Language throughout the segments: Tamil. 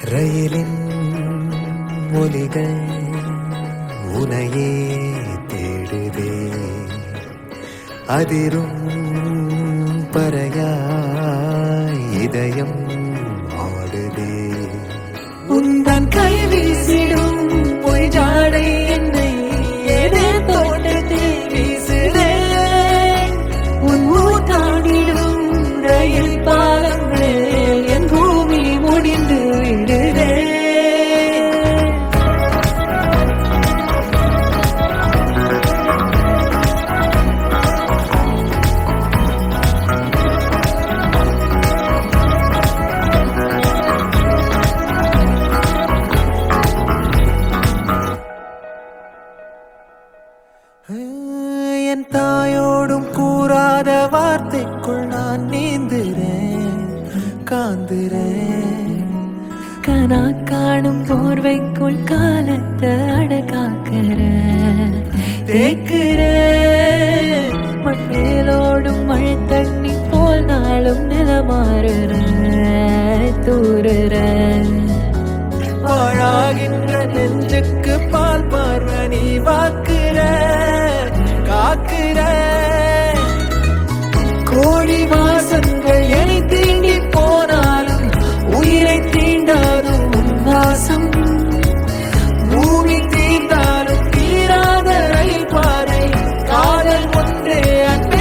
ரயிலின் ஒலிகள் உனையே தேடுதே, அதிரும் பறையாய் இதயம் ஆடுதே. உந்தன் கை வீசிடும் பொய் ஜாடை என்னை ஏதே தோட்டத்தில் வீசுதே. உன் ஊட்டாடிடும் ரயில் பாலங்களில் என் பூமி முடிந்து விடுதே. என் தாயோடும் கூறாத வார்த்தைக்குள் நான் நீந்துறேன், காந்துறேன். கனா காணும் போர்வைக்குள் காலத்தை அடக்காக்கிற தேக்குறேன். மண்ணேலோடும் மழை தண்ணி போல் நாளும் நிலமாறுற தூறுற. பாழாகின்ற நெஞ்சுக்கு பால் பார்வை நீ வாக்குற, காக்குற. கோடி வாசங்கள் என்னை தீண்டி போனாலும் உயிரை தீண்டாதும் உன் வாசம். பூமி தீண்டாலும் தீராத ரயில் பாதை காதல் ஒன்றே அன்பே.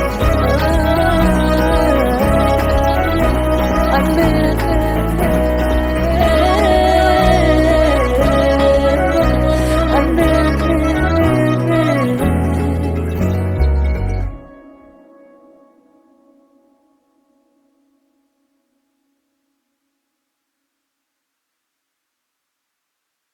அன்பே